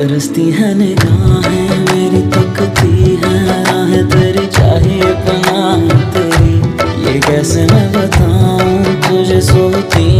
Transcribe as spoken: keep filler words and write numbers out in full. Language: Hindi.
तरसती है निगाहें मेरी, तकती है राहें तेरी, चाहिए पनाह तेरी। ये कैसे मैं बताऊं तुझे, सोती